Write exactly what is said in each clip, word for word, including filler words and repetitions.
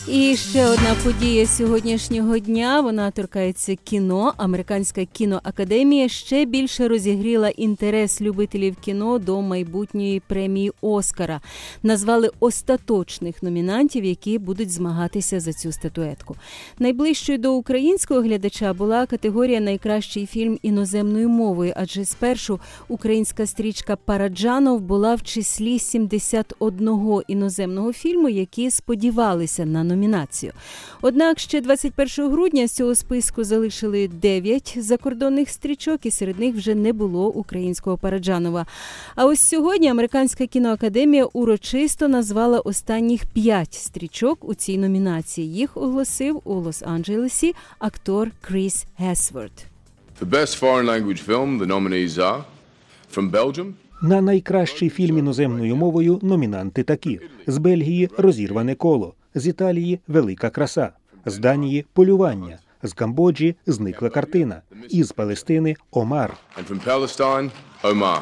І ще одна подія сьогоднішнього дня, вона торкається кіно. Американська кіноакадемія ще більше розігріла інтерес любителів кіно до майбутньої премії «Оскара». Назвали остаточних номінантів, які будуть змагатися за цю статуетку. Найближчою до українського глядача була категорія «Найкращий фільм іноземною мовою», адже спершу українська стрічка «Параджанов» була в числі сімдесят одного іноземного фільму, які сподівалися на номінацію. Номінацію. Однак ще двадцять першого грудня з цього списку залишили дев'ять закордонних стрічок, і серед них вже не було українського Параджанова. А ось сьогодні Американська кіноакадемія урочисто назвала останніх п'ять стрічок у цій номінації. Їх оголосив у Лос-Анджелесі актор Кріс Гемсворт. For best foreign language film, the nominees are from Belgium. На найкращий фільм іноземною мовою номінанти такі. З Бельгії «Розірване коло», з Італії «Велика краса», з Данії «Полювання», з Камбоджі «Зникла картина» і з Палестини «Омар». And from Palestine, Omar.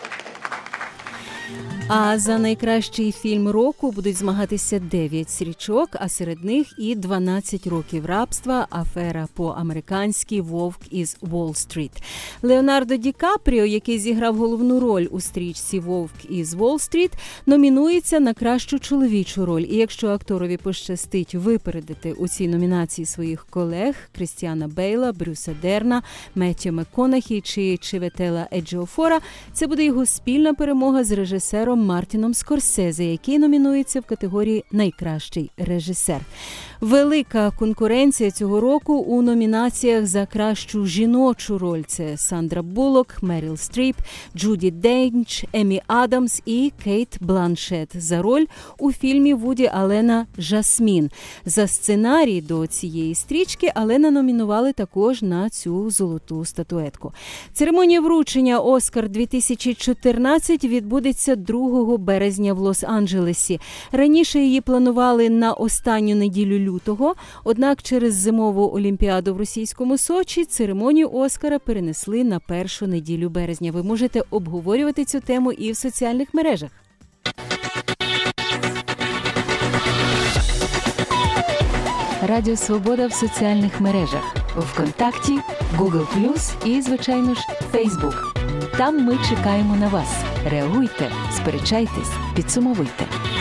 А за найкращий фільм року будуть змагатися дев'ять стрічок, а серед них і дванадцять років рабства, афера по-американськи «Вовк із Уолл-стріт». Леонардо Ді Капріо, який зіграв головну роль у стрічці «Вовк із Уолл-стріт», номінується на кращу чоловічу роль. І якщо акторові пощастить випередити у цій номінації своїх колег Крістіана Бейла, Брюса Дерна, Меттью МакКонахі чи Чіветела Еджіофора, це буде його спільна перемога з режисером Мартіном Скорсезе, який номінується в категорії «Найкращий режисер». Велика конкуренція цього року у номінаціях за кращу жіночу роль. Це Сандра Буллок, Меріл Стріп, Джуді Денч, Емі Адамс і Кейт Бланшетт за роль у фільмі Вуді Аллена «Жасмін». За сценарій до цієї стрічки Аллена номінували також на цю золоту статуетку. Церемонія вручення «Оскар дві тисячі чотирнадцять» відбудеться другого березня в Лос-Анджелесі. Раніше її планували на останню неділю лютого, однак через зимову олімпіаду в російському Сочі церемонію «Оскара» перенесли на першу неділю березня. Ви можете обговорювати цю тему і в соціальних мережах. Радіо Свобода в соціальних мережах. ВКонтакті, Google плюс і, звичайно ж, Фейсбук. Там ми чекаємо на вас. Реагуйте, сперечайтесь, підсумовуйте.